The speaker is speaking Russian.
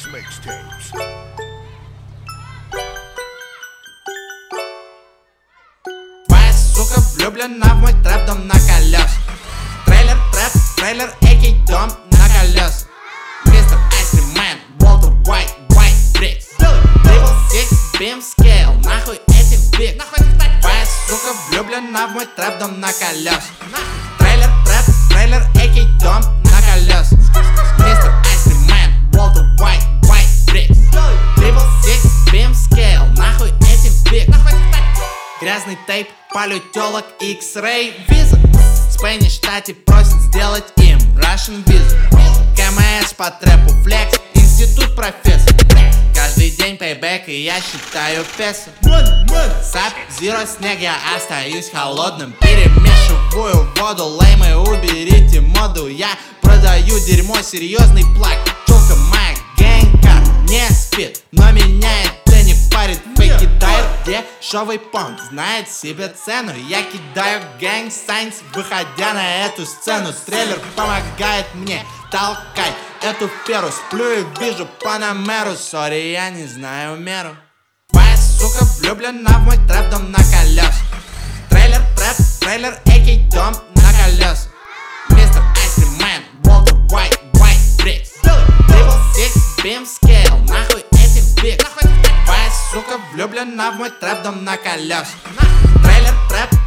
Max Mixtapes. Твоя сука влюблена в мой трэп-дом на колесах. Трейлер, трэп, трейлер, экий дом на колесах. Мистер Айсримэн, Уолтер Уайт, Уайт Брикс. Трипл Сикс, Бим Скейл, нахуй этих биг. Твоя сука влюблена в мой трэп-дом на колесах. Трейлер, трэп, трейлер, экий дом на колесах. Мистер Айсримэн, Уолтер Уайт, Уайт Брикс. Трипл Сикс, Бим Скейл, нахуй этих биг. Грязный тейп, палю телок, X-Ray виза. Спэнни штате просит сделать им Russian визу. КМС по трэпу, флекс, институт профессор. Каждый день пейбэк и я считаю песо. Сап, зеро, снег, я остаюсь холодным. Перемешиваю воду, леймы, уберите моду. Я продаю дерьмо, серьезный плак. Чулка моя гэнка не спит, но меня это не парит. Фейк кидает дешевый понт, знает себе цену. Я кидаю гэнг сайнс, выходя на эту сцену. Трейлер помогает мне толкать эту феру. Сплю и вижу Панамеру. Сори, я не знаю меру. Твоя сука влюблена в мой трэп-дом на колесах. Трейлер, трэп, трейлер, экий дом на колесах. Мистер Айсримэн, Уолтер Уайт, Уайт Брикс. Трипл Сикс, Бим Скейл, нахуй этих биг. Твоя сука влюблена в мой трэп-дом на колесах. Трейлер, трэп,